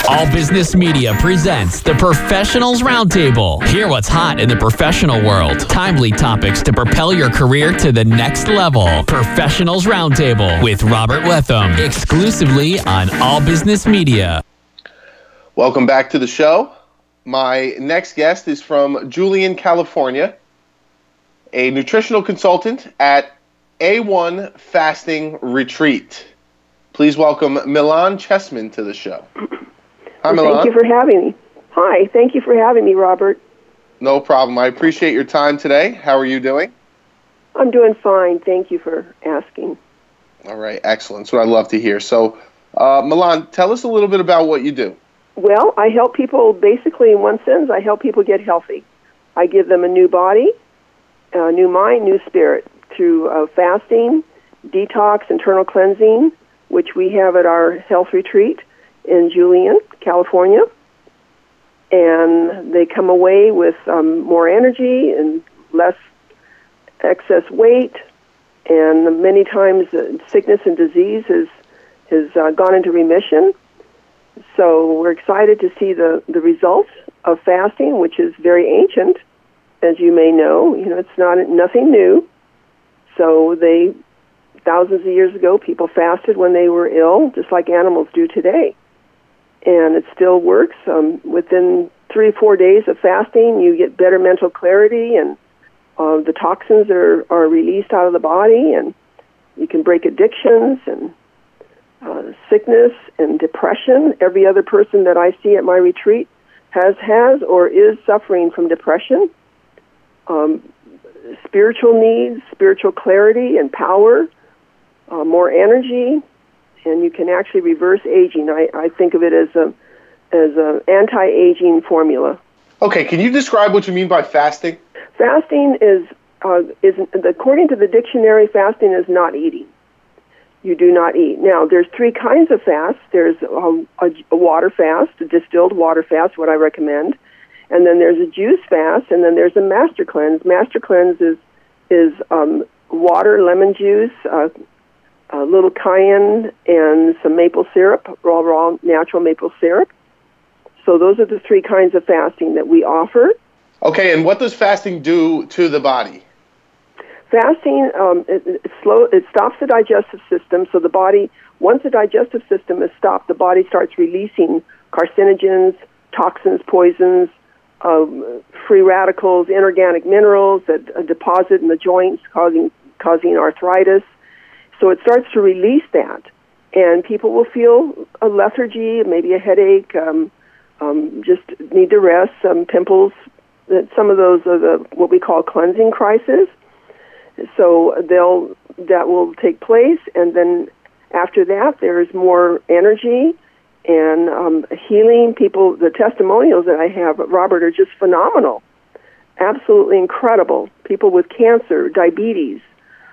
All Business Media presents the Professionals Roundtable. Hear what's hot in the professional world. Timely topics to propel your career to the next level. Professionals Roundtable with Robert Wetham, exclusively on All Business Media. Welcome back to the show. My next guest is from Julian, California, a nutritional consultant at A1 Fasting Retreat. Please welcome Milan Chessman to the show. Hi, Milan. Thank you for having me. Hi, thank you for having me, Robert. No problem. I appreciate your time today. How are you doing? I'm doing fine. Thank you for asking. All right, excellent. That's what I love to hear. So, Milan, tell us a little bit about what you do. Well, I help people, basically in one sentence, I help people get healthy. I give them a new body, a new mind, new spirit through fasting, detox, internal cleansing, which we have at our health retreat in Julian, California. And they come away with more energy and less excess weight. And many times sickness and disease has gone into remission. So we're excited to see the results of fasting, which is very ancient, as you may know. You know, it's nothing new. So thousands of years ago, people fasted when they were ill, just like animals do today. And it still works. Within 3 or 4 days of fasting, you get better mental clarity, and the toxins are released out of the body, and you can break addictions and sickness and depression. Every other person that I see at my retreat has or is suffering from depression, spiritual needs, spiritual clarity and power, more energy, and you can actually reverse aging. I think of it as a anti-aging formula. Okay, can you describe what you mean by fasting? Fasting is according to the dictionary, fasting is not eating. You do not eat. Now, there's 3 kinds of fasts. There's a water fast, a distilled water fast, what I recommend. And then there's a juice fast, and then there's a master cleanse. Master cleanse is water, lemon juice, a little cayenne, and some maple syrup, raw natural maple syrup. So those are the 3 kinds of fasting that we offer. Okay, and what does fasting do to the body? Fasting, it stops the digestive system, so the body, once the digestive system is stopped, the body starts releasing carcinogens, toxins, poisons, free radicals, inorganic minerals that deposit in the joints, causing arthritis. So it starts to release that, and people will feel a lethargy, maybe a headache, just need to rest, some pimples. Some of those are what we call cleansing crises. So that will take place, and then after that, there's more energy and healing. People, the testimonials that I have, Robert, are just phenomenal, absolutely incredible. People with cancer, diabetes,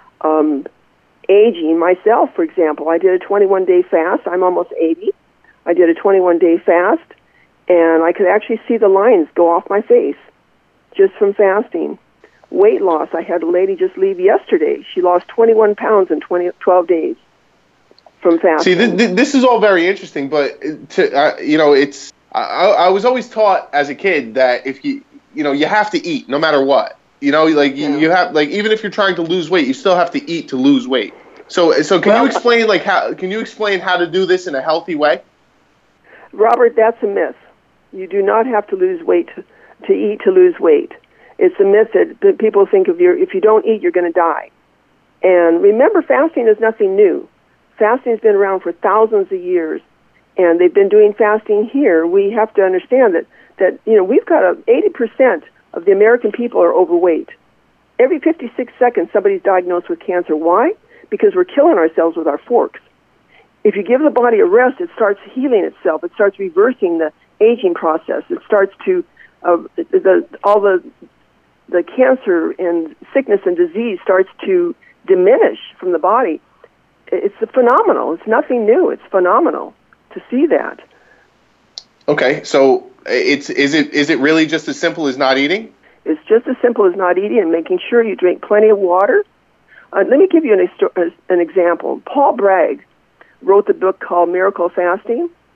aging. Myself, for example, I did a 21-day fast. I'm almost 80. I did a 21-day fast, and I could actually see the lines go off my face just from fasting. Weight loss. I had a lady just leave yesterday. She lost 21 pounds in 12 days from fasting. See, this is all very interesting, but it's. I was always taught as a kid that if you have to eat no matter what. You have, even if you're trying to lose weight, you still have to eat to lose weight. So can you explain how to do this in a healthy way? Robert, that's a myth. You do not have to lose weight to eat to lose weight. It's a myth that people think if you don't eat, you're going to die. And remember, fasting is nothing new. Fasting has been around for thousands of years, and they've been doing fasting here. We have to understand that we've got 80% of the American people are overweight. Every 56 seconds, somebody's diagnosed with cancer. Why? Because we're killing ourselves with our forks. If you give the body a rest, it starts healing itself. It starts reversing the aging process. It starts to all the cancer and sickness and disease starts to diminish from the body. It's phenomenal. It's nothing new. It's phenomenal to see that. Okay, so is it really just as simple as not eating? It's just as simple as not eating and making sure you drink plenty of water. Let me give you an example. Paul Bragg wrote the book called Miracle Fasting,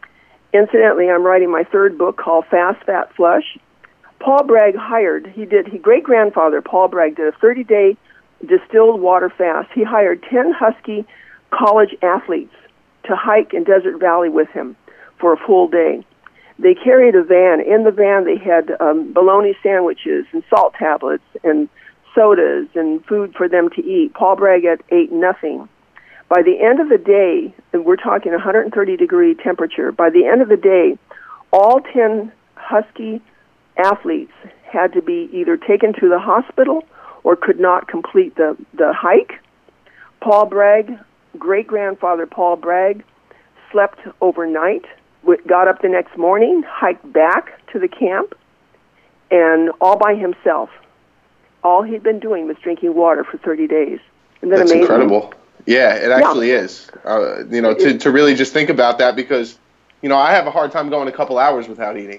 Incidentally, I'm writing my third book called Fast, Fat, Flush. Paul Bragg great-grandfather Paul Bragg did a 30-day distilled water fast. He hired 10 Husky college athletes to hike in Desert Valley with him for a full day. They carried a van. In the van, they had bologna sandwiches and salt tablets and sodas and food for them to eat. Paul Bragg ate nothing. By the end of the day, and we're talking 130-degree temperature, by the end of the day, all 10 Husky athletes had to be either taken to the hospital or could not complete the hike. Paul Bragg, great-grandfather Paul Bragg, slept overnight, got up the next morning, hiked back to the camp, and all by himself. All he'd been doing was drinking water for 30 days. Isn't that That's amazing? incredible. Yeah, it actually is. To really just think about that, because, I have a hard time going a couple hours without eating.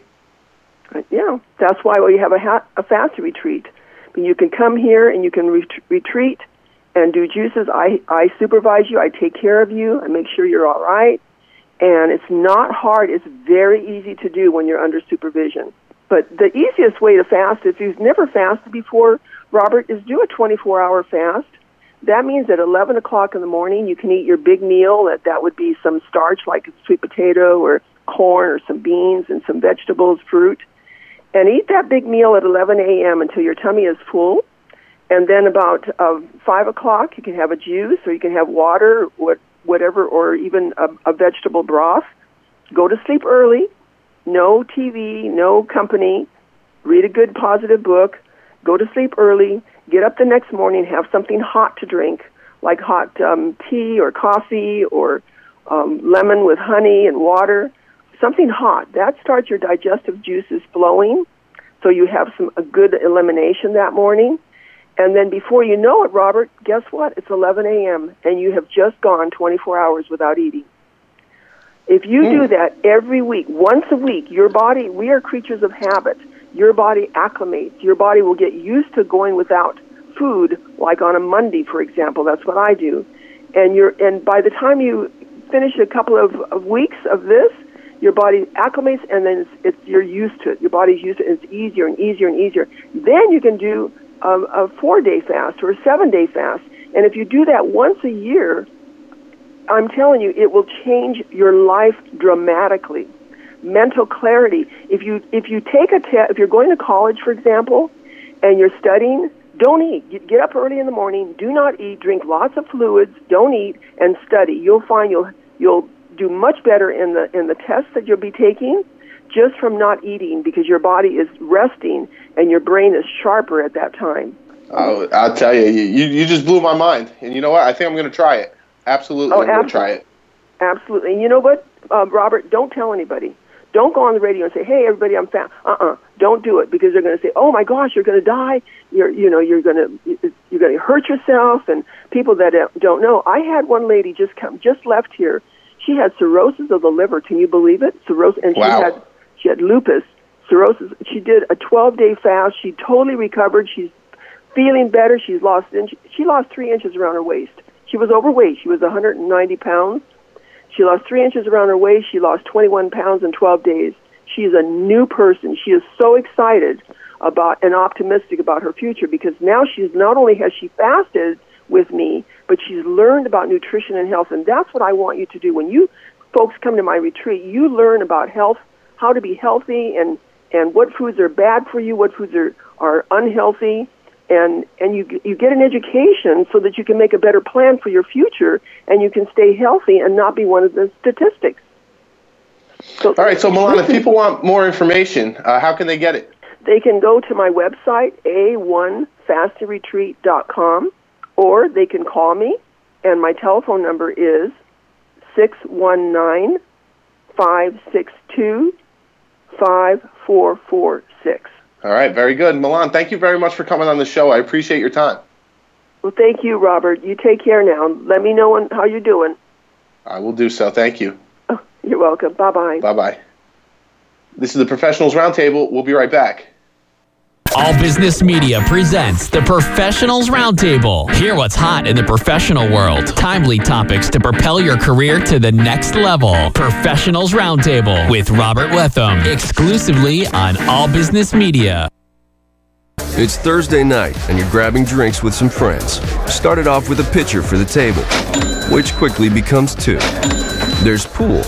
Yeah, that's why we have a fast retreat. You can come here and you can retreat and do juices. I supervise you. I take care of you. I make sure you're all right. And it's not hard. It's very easy to do when you're under supervision. But the easiest way to fast, if you've never fasted before, Robert, is do a 24-hour fast. That means at 11 o'clock in the morning, you can eat your big meal. That would be some starch like a sweet potato or corn or some beans and some vegetables, fruit. And eat that big meal at 11 a.m. until your tummy is full. And then about 5 o'clock, you can have a juice or you can have water, whatever, or even a vegetable broth. Go to sleep early. No TV, no company. Read a good positive book. Go to sleep early. Get up the next morning, have something hot to drink, like hot tea or coffee or lemon with honey and water. Something hot. That starts your digestive juices flowing, so you have a good elimination that morning. And then before you know it, Robert, guess what? It's 11 a.m., and you have just gone 24 hours without eating. If you do that every week, once a week, your body, we are creatures of habit. Your body acclimates. Your body will get used to going without food, like on a Monday, for example. That's what I do. And by the time you finish a couple of weeks of this, your body acclimates, and then you're used to it. Your body's used to it, and it's easier and easier and easier. Then you can do a 4-day fast or a 7-day fast. And if you do that once a year, I'm telling you, it will change your life dramatically. Mental clarity. If you take a test, if you're going to college, for example, and you're studying, don't eat. Get up early in the morning. Do not eat. Drink lots of fluids. Don't eat and study. You'll find you'll do much better in the tests that you'll be taking just from not eating, because your body is resting and your brain is sharper at that time. I'll tell you, you just blew my mind. And you know what? I think I'm going to try it. Absolutely, I'm going to try it. Absolutely. And you know what, Robert? Don't tell anybody. Don't go on the radio and say, "Hey, everybody, I'm fat." Don't do it, because they're going to say, "Oh my gosh, you're going to die. You're going to hurt yourself." And people that don't know. I had one lady just left here. She had cirrhosis of the liver. Can you believe it? Cirrhosis, and wow. She had lupus, cirrhosis. She did a 12-day fast. She totally recovered. She's feeling better. She lost 3 inches around her waist. She was overweight. She was 190 pounds. She lost 3 inches around her waist. She lost 21 pounds in 12 days. She is a new person. She is so excited about and optimistic about her future, because now she's not only has she fasted with me, but she's learned about nutrition and health. And that's what I want you to do. When you folks come to my retreat, you learn about health, how to be healthy, and what foods are bad for you, what foods are unhealthy. And you get an education so that you can make a better plan for your future, and you can stay healthy and not be one of the statistics. All right, so Milan, if people want more information, how can they get it? They can go to my website, a1fastingretreat.com, or they can call me, and my telephone number is 619-562-5446. All right, very good. Milan, thank you very much for coming on the show. I appreciate your time. Well, thank you, Robert. You take care now. Let me know how you're doing. I will do so. Thank you. Oh, you're welcome. Bye-bye. Bye-bye. This is the Professionals Roundtable. We'll be right back. All Business Media presents the Professionals Roundtable. Hear what's hot in the professional world. Timely topics to propel your career to the next level. Professionals Roundtable with Robert Wetham. Exclusively on All Business Media. It's Thursday night, and you're grabbing drinks with some friends. Started off with a pitcher for the table, which quickly becomes two. There's pool.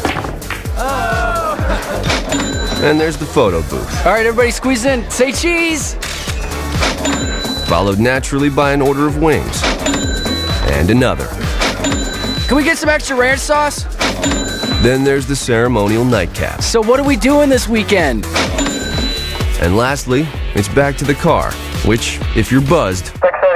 And there's the photo booth. All right, everybody squeeze in. Say cheese! Followed naturally by an order of wings. And another. Can we get some extra ranch sauce? Then there's the ceremonial nightcap. So what are we doing this weekend? And lastly, it's back to the car, which, if you're buzzed,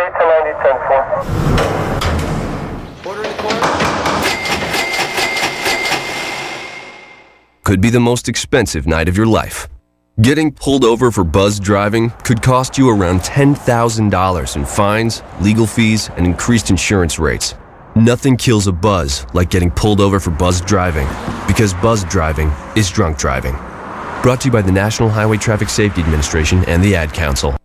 could be the most expensive night of your life. Getting pulled over for buzz driving could cost you around $10,000 in fines, legal fees, and increased insurance rates. Nothing kills a buzz like getting pulled over for buzz driving, because buzz driving is drunk driving. Brought to you by the National Highway Traffic Safety Administration and the Ad Council.